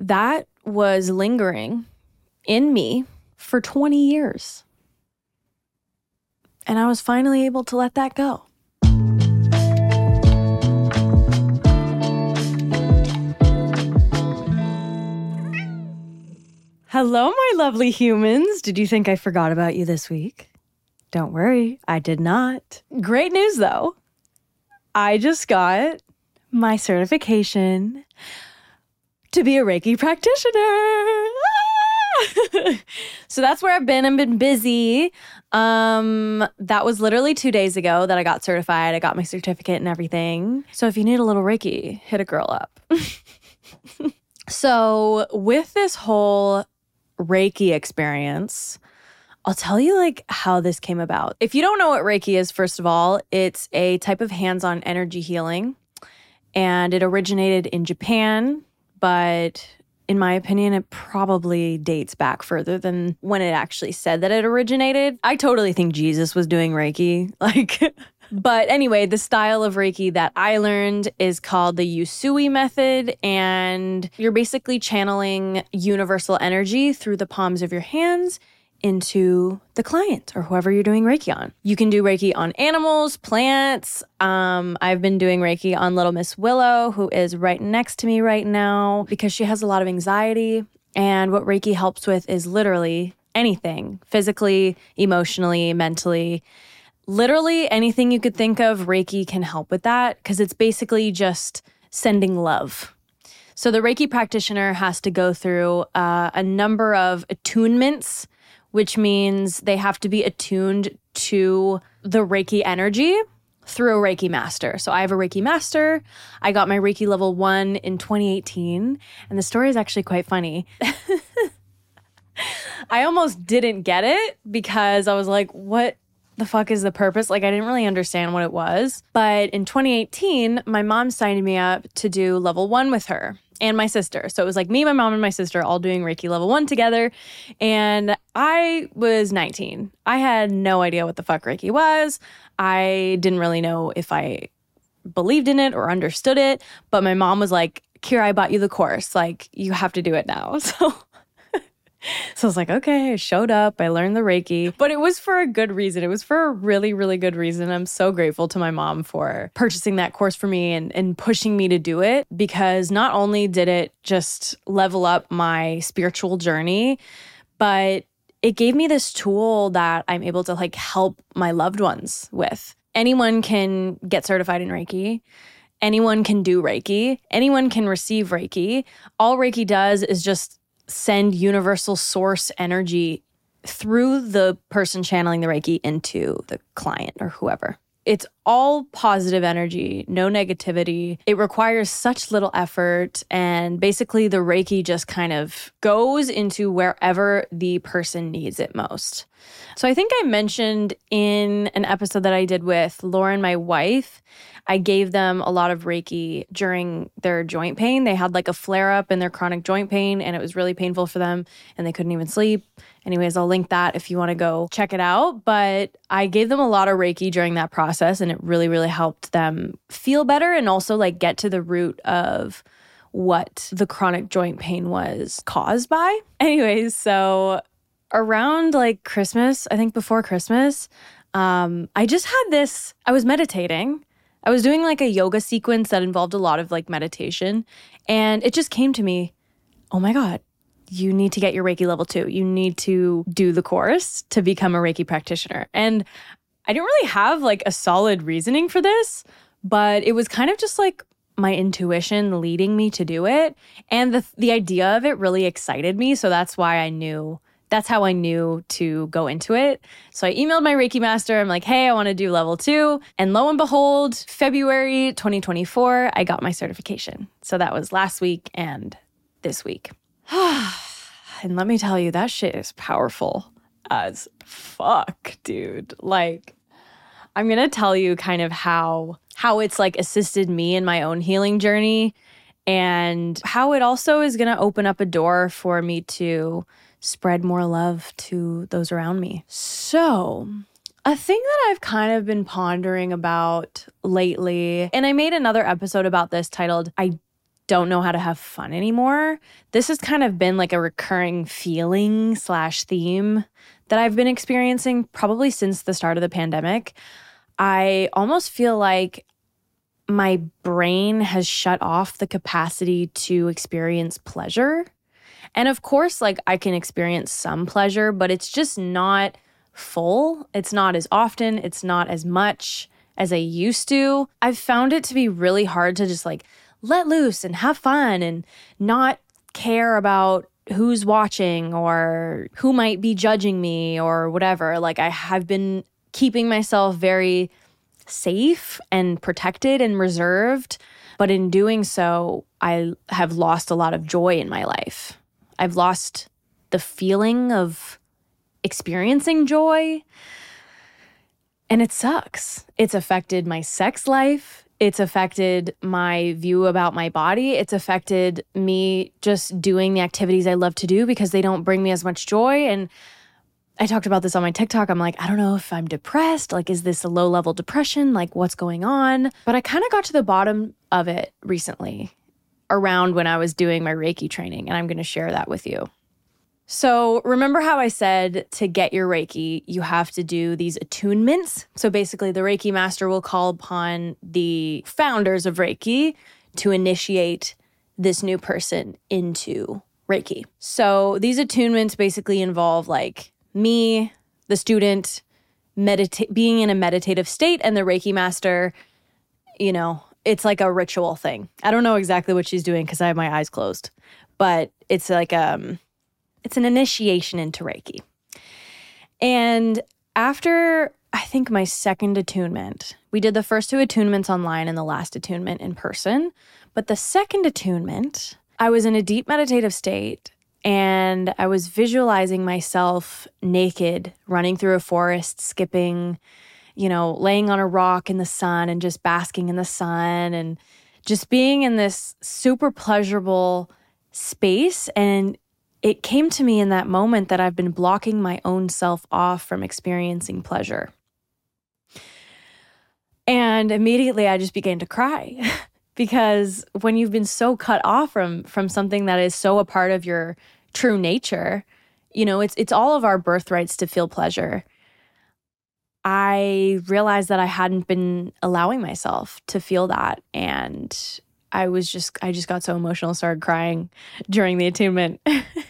that was lingering in me for 20 years. And I was finally able to let that go. Hello, my lovely humans. Did you think I forgot about you this week? Don't worry, I did not. Great news, though. I just got my certification to be a Reiki practitioner. So that's where I've been busy. That was literally 2 days ago that I got certified. I got my certificate and everything. So if you need a little Reiki, hit a girl up. So with this whole Reiki experience, I'll tell you like how this came about. If you don't know what Reiki is, first of all, it's a type of hands-on energy healing, and it originated in Japan, but in my opinion, it probably dates back further than when it actually said that it originated. I totally think Jesus was doing Reiki. But anyway, the style of Reiki that I learned is called the Usui method, and you're basically channeling universal energy through the palms of your hands into the client or whoever you're doing Reiki on. You can do Reiki on animals, plants. I've been doing Reiki on little Miss Willow, who is right next to me right now because she has a lot of anxiety. And what Reiki helps with is literally anything, physically, emotionally, mentally. Literally anything you could think of, Reiki can help with that because it's basically just sending love. So the Reiki practitioner has to go through a number of attunements, which means they have to be attuned to the Reiki energy through a Reiki master. So I have a Reiki master. I got my Reiki level 1 in 2018. And the story is actually quite funny. I almost didn't get it because I was like, what the fuck is the purpose? Like, I didn't really understand what it was. But in 2018, my mom signed me up to do level 1 with her and my sister. So it was like me, my mom, and my sister all doing Reiki level 1 together. And I was 19. I had no idea what the fuck Reiki was. I didn't really know if I believed in it or understood it. But my mom was like, Kira, I bought you the course. Like, you have to do it now. So I was like, okay, I showed up, I learned the Reiki, but it was for a good reason. It was for a really, really good reason. I'm so grateful to my mom for purchasing that course for me and pushing me to do it, because not only did it just level up my spiritual journey, but it gave me this tool that I'm able to like help my loved ones with. Anyone can get certified in Reiki. Anyone can do Reiki. Anyone can receive Reiki. All Reiki does is just send universal source energy through the person channeling the Reiki into the client or whoever. It's all positive energy, no negativity. It requires such little effort. And basically the Reiki just kind of goes into wherever the person needs it most. So I think I mentioned in an episode that I did with Lauren, my wife, I gave them a lot of Reiki during their joint pain. They had like a flare up in their chronic joint pain and it was really painful for them and they couldn't even sleep. Anyways, I'll link that if you want to go check it out. But I gave them a lot of Reiki during that process and it really, really helped them feel better and also like get to the root of what the chronic joint pain was caused by. Anyways, so around like Christmas, I think before Christmas, I just had this, I was meditating. I was doing like a yoga sequence that involved a lot of like meditation. And it just came to me, oh my God, you need to get your Reiki level 2. You need to do the course to become a Reiki practitioner. And I didn't really have like a solid reasoning for this, but it was kind of just like my intuition leading me to do it. And the idea of it really excited me. So that's how I knew to go into it. So I emailed my Reiki master. I'm like, hey, I want to do level 2. And lo and behold, February 2024, I got my certification. So that was last week and this week. And let me tell you, that shit is powerful as fuck, dude. Like, I'm going to tell you kind of how it's like assisted me in my own healing journey and how it also is going to open up a door for me to spread more love to those around me. So a thing that I've kind of been pondering about lately, and I made another episode about this titled, I don't know how to have fun anymore. This has kind of been like a recurring feeling / theme that I've been experiencing probably since the start of the pandemic. I almost feel like my brain has shut off the capacity to experience pleasure. And of course, like I can experience some pleasure, but it's just not full. It's not as often. It's not as much as I used to. I've found it to be really hard to just like let loose and have fun and not care about who's watching or who might be judging me or whatever. Like I have been keeping myself very safe and protected and reserved. But in doing so, I have lost a lot of joy in my life. I've lost the feeling of experiencing joy. And it sucks. It's affected my sex life. It's affected my view about my body. It's affected me just doing the activities I love to do because they don't bring me as much joy. And I talked about this on my TikTok. I'm like, I don't know if I'm depressed. Like, is this a low-level depression? Like, what's going on? But I kind of got to the bottom of it recently around when I was doing my Reiki training, and I'm going to share that with you. So remember how I said to get your Reiki, you have to do these attunements? So basically the Reiki master will call upon the founders of Reiki to initiate this new person into Reiki. So these attunements basically involve like me, the student, being in a meditative state, and the Reiki master, you know, it's like a ritual thing. I don't know exactly what she's doing because I have my eyes closed, but it's like it's an initiation into Reiki. And after, I think, my second attunement, we did the first 2 attunements online and the last attunement in person. But the second attunement, I was in a deep meditative state and I was visualizing myself naked, running through a forest, skipping, you know, laying on a rock in the sun and just basking in the sun and just being in this super pleasurable space. And it came to me in that moment that I've been blocking my own self off from experiencing pleasure. And immediately I just began to cry because when you've been so cut off from something that is so a part of your true nature, you know, it's all of our birthrights to feel pleasure. I realized that I hadn't been allowing myself to feel that. And I just got so emotional, started crying during the attunement.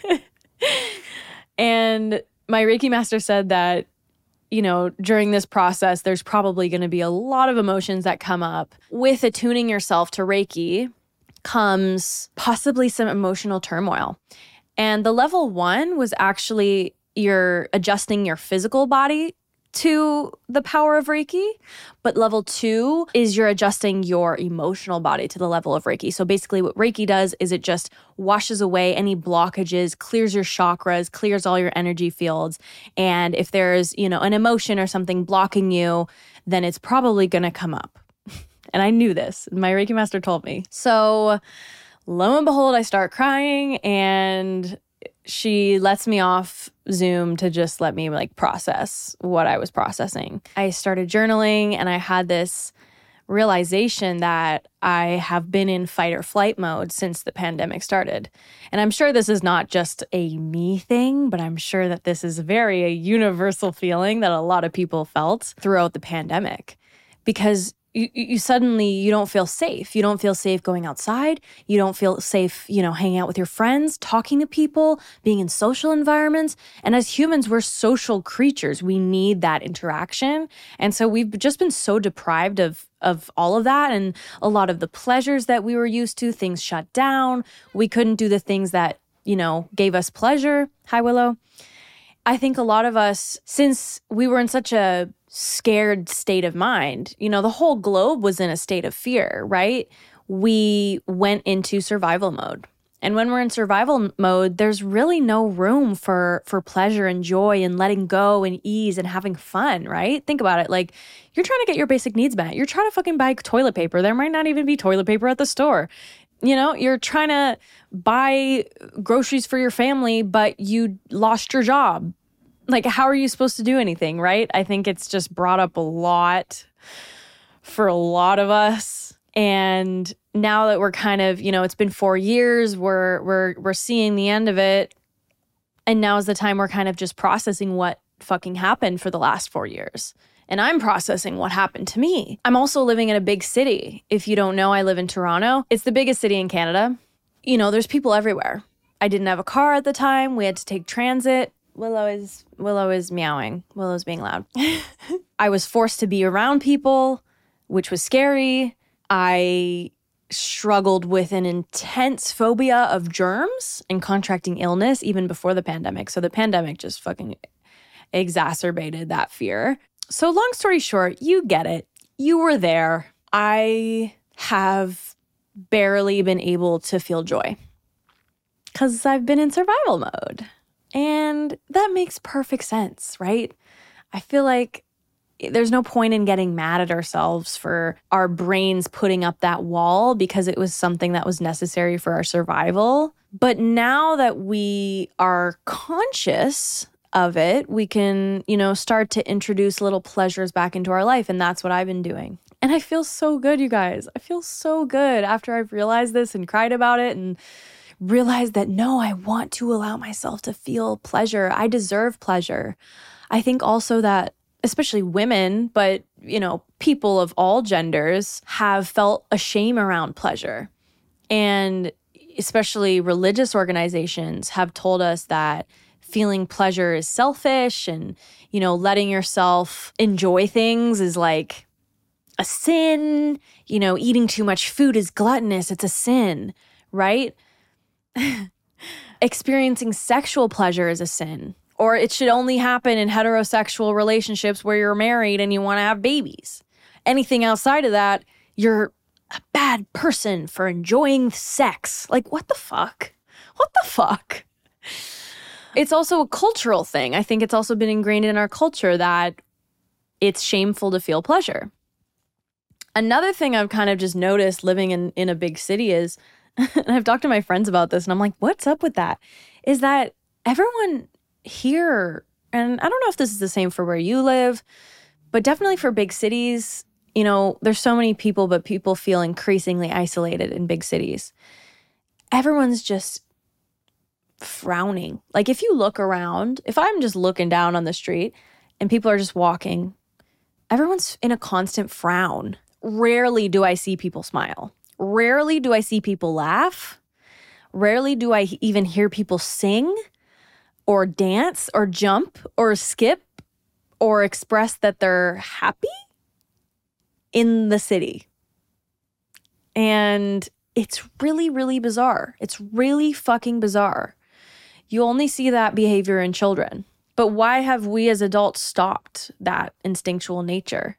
And my Reiki master said that, you know, during this process, there's probably going to be a lot of emotions that come up. With attuning yourself to Reiki comes possibly some emotional turmoil. And the level 1 was actually you're adjusting your physical body to the power of Reiki, but level 2 is you're adjusting your emotional body to the level of Reiki. So basically what Reiki does is it just washes away any blockages, clears your chakras, clears all your energy fields. And if there's, you know, an emotion or something blocking you, then it's probably going to come up. And I knew this. My Reiki master told me. So lo and behold, I start crying and she lets me off Zoom to just let me like process what I was processing. I started journaling and I had this realization that I have been in fight or flight mode since the pandemic started. And I'm sure this is not just a me thing, but I'm sure that this is very a universal feeling that a lot of people felt throughout the pandemic. Because you suddenly, you don't feel safe. You don't feel safe going outside. You don't feel safe, you know, hanging out with your friends, talking to people, being in social environments. And as humans, we're social creatures. We need that interaction. And so we've just been so deprived of all of that. And a lot of the pleasures that we were used to, things shut down. We couldn't do the things that, you know, gave us pleasure. Hi, Willow. I think a lot of us, since we were in such a scared state of mind, you know, the whole globe was in a state of fear, right? We went into survival mode. And when we're in survival mode, there's really no room for pleasure and joy and letting go and ease and having fun, right? Think about it. Like, you're trying to get your basic needs met. You're trying to fucking buy toilet paper. There might not even be toilet paper at the store. You know, you're trying to buy groceries for your family, but you lost your job. Like, how are you supposed to do anything, right? I think it's just brought up a lot for a lot of us. And now that we're kind of, it's been 4 years, we're seeing the end of it. And now's the time we're kind of just processing what fucking happened for the last 4 years. And I'm processing what happened to me. I'm also living in a big city. If you don't know, I live in Toronto. It's the biggest city in Canada. There's people everywhere. I didn't have a car at the time. We had to take transit. Willow is meowing. Willow's being loud. I was forced to be around people, which was scary. I struggled with an intense phobia of germs and contracting illness even before the pandemic. So the pandemic just fucking exacerbated that fear. So long story short, you get it. You were there. I have barely been able to feel joy because I've been in survival mode. And that makes perfect sense, right? I feel like there's no point in getting mad at ourselves for our brains putting up that wall because it was something that was necessary for our survival. But now that we are conscious of it, we can, start to introduce little pleasures back into our life. And that's what I've been doing. And I feel so good, you guys. I feel so good after I've realized this and cried about it and realized that, no, I want to allow myself to feel pleasure. I deserve pleasure. I think also that especially women, but, people of all genders have felt a shame around pleasure. And especially religious organizations have told us that feeling pleasure is selfish and, letting yourself enjoy things is like a sin. Eating too much food is gluttonous. It's a sin, right? Experiencing sexual pleasure is a sin. Or it should only happen in heterosexual relationships where you're married and you want to have babies. Anything outside of that, you're a bad person for enjoying sex. Like, what the fuck? What the fuck? It's also a cultural thing. I think it's also been ingrained in our culture that it's shameful to feel pleasure. Another thing I've kind of just noticed living in a big city is, and I've talked to my friends about this, and I'm like, what's up with that? Is that everyone here, and I don't know if this is the same for where you live, but definitely for big cities, there's so many people, but people feel increasingly isolated in big cities. Everyone's just frowning. Like if you look around, if I'm just looking down on the street and people are just walking, everyone's in a constant frown. Rarely do I see people smile. Rarely do I see people laugh. Rarely do I even hear people sing or dance or jump or skip or express that they're happy in the city. And it's really, really bizarre. It's really fucking bizarre. You only see that behavior in children. But why have we as adults stopped that instinctual nature?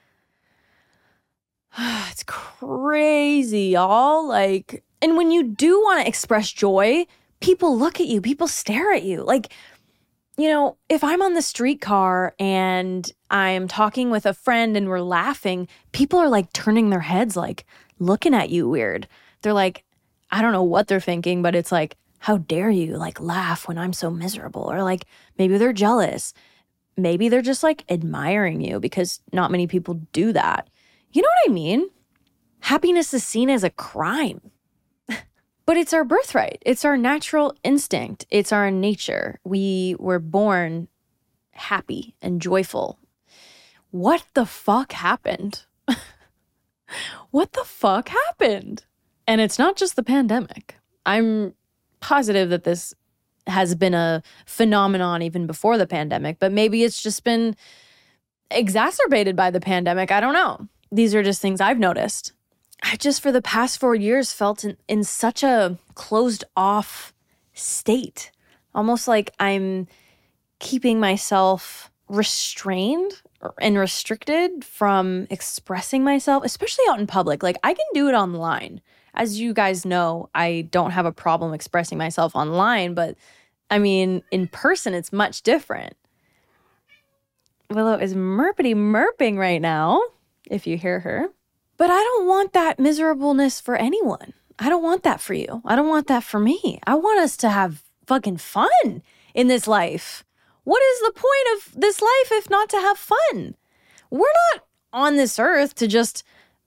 It's crazy, y'all. And when you do want to express joy, people look at you, people stare at you. If I'm on the streetcar and I'm talking with a friend and we're laughing, people are turning their heads, looking at you weird. They're I don't know what they're thinking, but it's how dare you laugh when I'm so miserable? Or maybe they're jealous. Maybe they're just admiring you because not many people do that. You know what I mean? Happiness is seen as a crime. But it's our birthright. It's our natural instinct. It's our nature. We were born happy and joyful. What the fuck happened? What the fuck happened? And it's not just the pandemic. I'm positive that this has been a phenomenon even before the pandemic, but maybe it's just been exacerbated by the pandemic. I don't know. These are just things I've noticed. I just, for the past 4 years, felt in such a closed off state. Almost like I'm keeping myself restrained and restricted from expressing myself, especially out in public. I can do it online. As you guys know, I don't have a problem expressing myself online, but in person, it's much different. Willow is merping right now, if you hear her. But I don't want that miserableness for anyone. I don't want that for you. I don't want that for me. I want us to have fucking fun in this life. What is the point of this life if not to have fun? We're not on this earth to just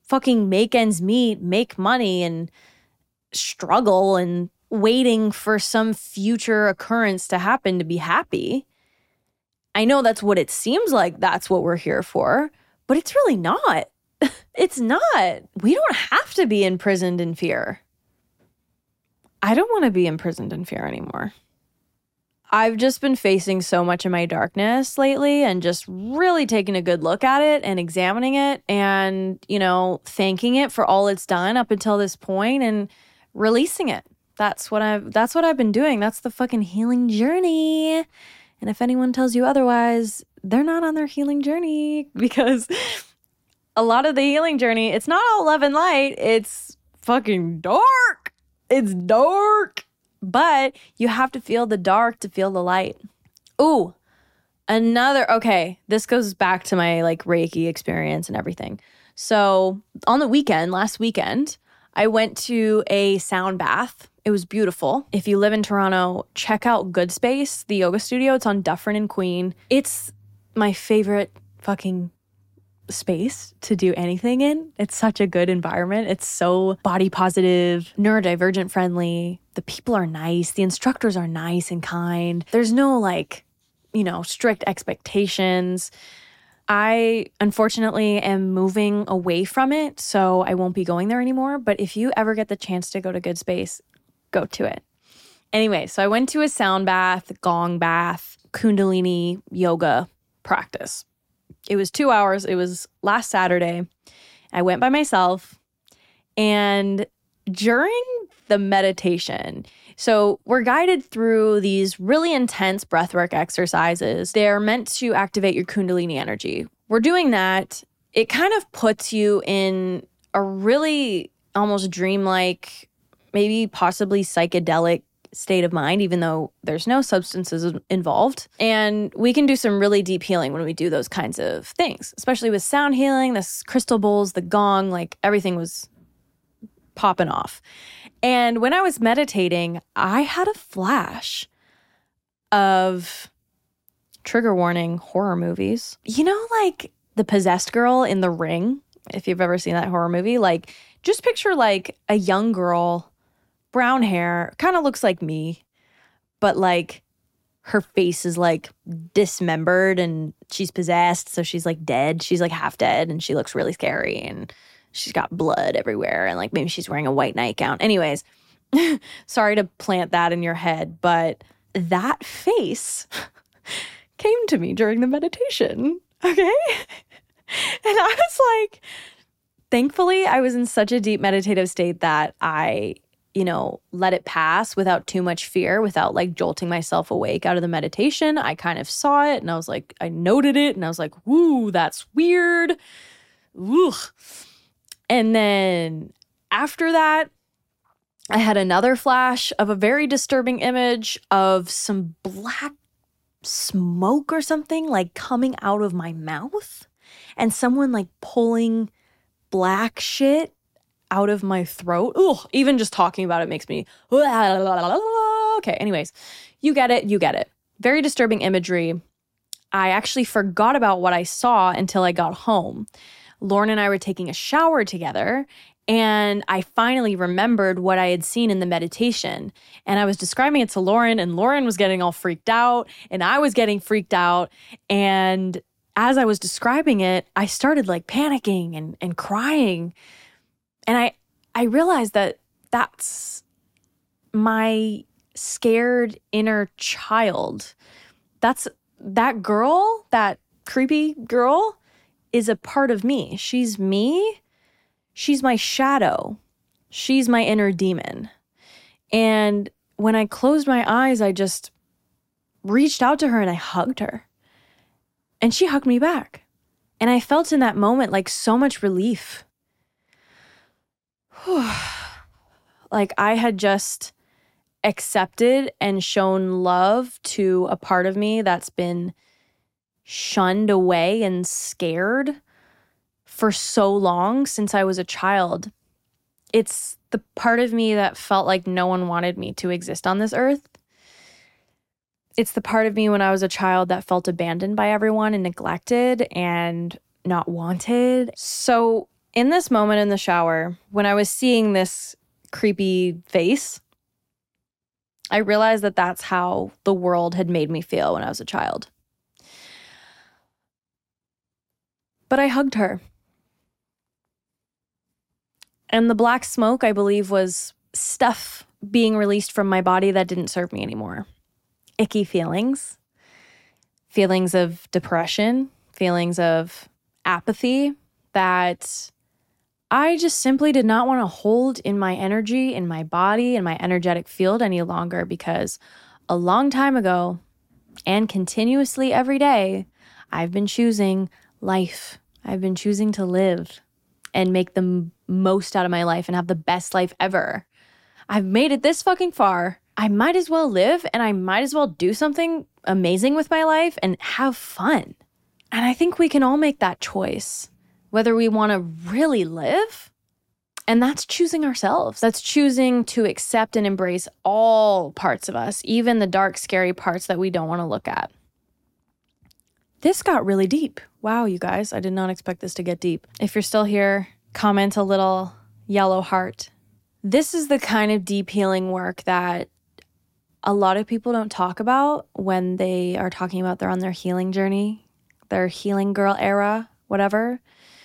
fucking make ends meet, make money, and struggle and waiting for some future occurrence to happen to be happy. I know that's what it seems like. That's what we're here for, but it's really not. It's not. We don't have to be imprisoned in fear. I don't want to be imprisoned in fear anymore. I've just been facing so much of my darkness lately and just really taking a good look at it and examining it and, thanking it for all it's done up until this point and releasing it. That's what I've been doing. That's the fucking healing journey. And if anyone tells you otherwise, they're not on their healing journey, because a lot of the healing journey, it's not all love and light. It's fucking dark. It's dark. But you have to feel the dark to feel the light. Ooh, okay, this goes back to my Reiki experience and everything. So on the last weekend, I went to a sound bath. It was beautiful. If you live in Toronto, check out Good Space, the yoga studio. It's on Dufferin and Queen. It's my favorite fucking space to do anything in. It's such a good environment. It's so body positive, neurodivergent friendly. The people are nice. The instructors are nice and kind. There's no strict expectations. I unfortunately am moving away from it, so I won't be going there anymore. But if you ever get the chance to go to Good Space, go to it. Anyway, so I went to a sound bath, gong bath, Kundalini yoga practice. It was 2 hours. It was last Saturday. I went by myself. And during the meditation, so we're guided through these really intense breathwork exercises. They're meant to activate your Kundalini energy. We're doing that. It kind of puts you in a really almost dreamlike, maybe possibly psychedelic state of mind, even though there's no substances involved. And we can do some really deep healing when we do those kinds of things, especially with sound healing, the crystal bowls, the gong, everything was popping off. And when I was meditating, I had a flash of, trigger warning, horror movies. The possessed girl in The Ring, if you've ever seen that horror movie, just picture a young girl, brown hair, kind of looks like me, but her face is dismembered and she's possessed. So she's dead. She's half dead and she looks really scary and she's got blood everywhere and maybe she's wearing a white nightgown. Anyways, sorry to plant that in your head, but that face came to me during the meditation. Okay. And I was thankfully I was in such a deep meditative state that I let it pass without too much fear, without jolting myself awake out of the meditation. I kind of saw it and I was I noted it and I was woo, that's weird. Ugh. And then after that, I had another flash of a very disturbing image of some black smoke or something coming out of my mouth and someone pulling black shit out of my throat. Ugh, even just talking about it makes me, okay, anyways, you get it. Very disturbing imagery. I actually forgot about what I saw until I got home. Lauren and I were taking a shower together, and I finally remembered what I had seen in the meditation. And I was describing it to Lauren, and Lauren was getting all freaked out, and I was getting freaked out. And as I was describing it, I started panicking and crying. And I realized that that's my scared inner child. That girl, that creepy girl, is a part of me. She's me. She's my shadow. She's my inner demon. And when I closed my eyes, I just reached out to her and I hugged her. And she hugged me back. And I felt in that moment so much relief. I had just accepted and shown love to a part of me that's been shunned away and scared for so long since I was a child. It's the part of me that felt like no one wanted me to exist on this earth. It's the part of me when I was a child that felt abandoned by everyone and neglected and not wanted. So in this moment in the shower, when I was seeing this creepy face, I realized that that's how the world had made me feel when I was a child. But I hugged her. And the black smoke, I believe, was stuff being released from my body that didn't serve me anymore. Icky feelings, feelings of depression, feelings of apathy that I just simply did not want to hold in my energy, in my body, in my energetic field any longer, because a long time ago and continuously every day, I've been choosing life. I've been choosing to live and make the most out of my life and have the best life ever. I've made it this fucking far. I might as well live, and I might as well do something amazing with my life and have fun. And I think we can all make that choice, whether we want to really live. And that's choosing ourselves. That's choosing to accept and embrace all parts of us, even the dark, scary parts that we don't want to look at. This got really deep. Wow, you guys, I did not expect this to get deep. If you're still here, comment a little yellow heart. This is the kind of deep healing work that a lot of people don't talk about when they are talking about they're on their healing journey, their healing girl era, whatever.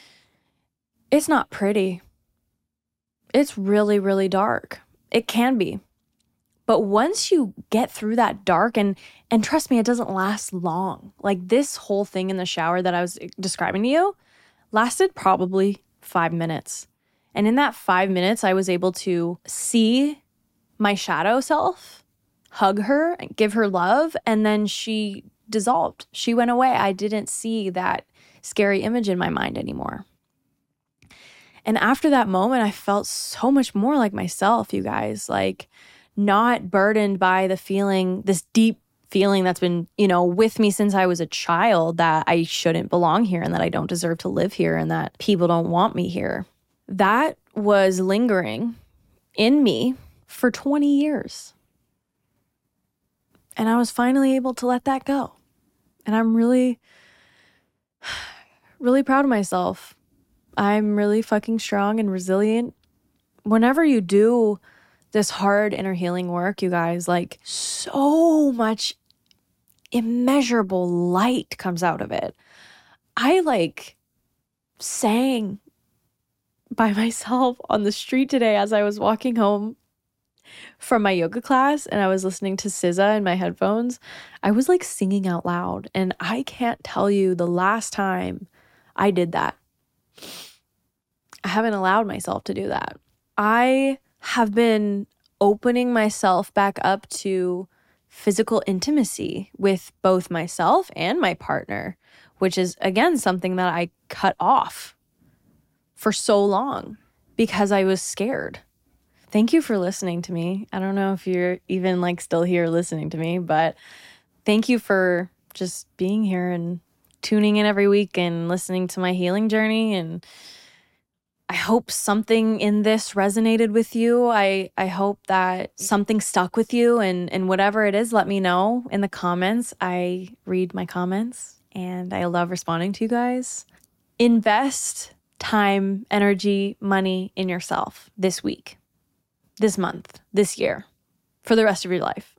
It's not pretty. It's really, really dark. It can be. But once you get through that dark, and trust me, it doesn't last long. Like this whole thing in the shower that I was describing to you lasted probably 5 minutes. And in that 5 minutes, I was able to see my shadow self, hug her, and give her love, and then she dissolved. She went away. I didn't see that scary image in my mind anymore. And after that moment, I felt so much more like myself, you guys, like not burdened by the feeling, this deep feeling that's been, with me since I was a child, that I shouldn't belong here and that I don't deserve to live here and that people don't want me here. That was lingering in me for 20 years. And I was finally able to let that go. And I'm really, really proud of myself. I'm really fucking strong and resilient. Whenever you do this hard inner healing work, you guys, like so much immeasurable light comes out of it. I sang by myself on the street today as I was walking home from my yoga class and I was listening to SZA in my headphones. I was singing out loud, and I can't tell you the last time I did that. I haven't allowed myself to do that. I have been opening myself back up to physical intimacy with both myself and my partner, which is, again, something that I cut off for so long because I was scared. Thank you for listening to me. I don't know if you're even still here listening to me, but thank you for just being here and tuning in every week and listening to my healing journey. And I hope something in this resonated with you. I hope that something stuck with you, and whatever it is, let me know in the comments. I read my comments and I love responding to you guys. Invest time, energy, money in yourself this week, this month, this year, for the rest of your life.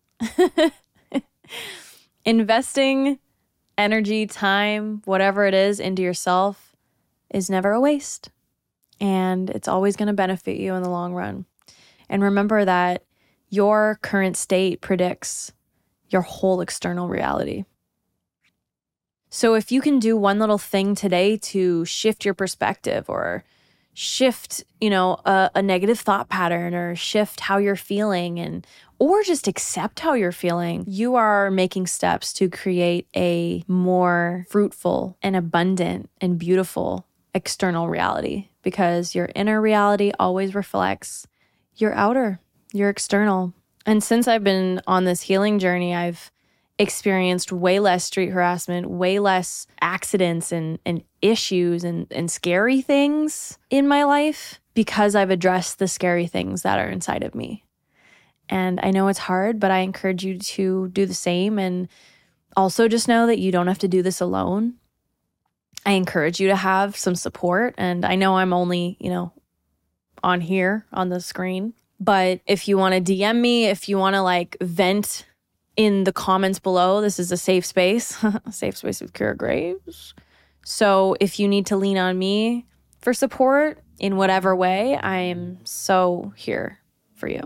Investing energy, time, whatever it is into yourself is never a waste. And it's always going to benefit you in the long run. And remember that your current state predicts your whole external reality. So if you can do one little thing today to shift your perspective, or shift, a negative thought pattern, or shift how you're feeling, or just accept how you're feeling, you are making steps to create a more fruitful and abundant and beautiful external reality, because your inner reality always reflects your outer, your external. And since I've been on this healing journey, I've experienced way less street harassment, way less accidents and issues and scary things in my life, because I've addressed the scary things that are inside of me. And I know it's hard, but I encourage you to do the same. And also just know that you don't have to do this alone. I encourage you to have some support. And I know I'm only, on here on the screen. But if you want to DM me, if you want to like vent in the comments below, this is a safe space, a safe space with Kira Graves. So if you need to lean on me for support in whatever way, I am so here for you.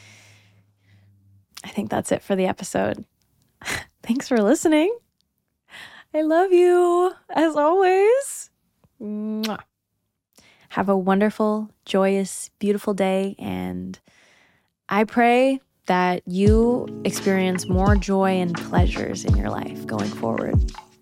I think that's it for the episode. Thanks for listening. I love you as always. Mwah. Have a wonderful, joyous, beautiful day. And I pray that you experience more joy and pleasures in your life going forward.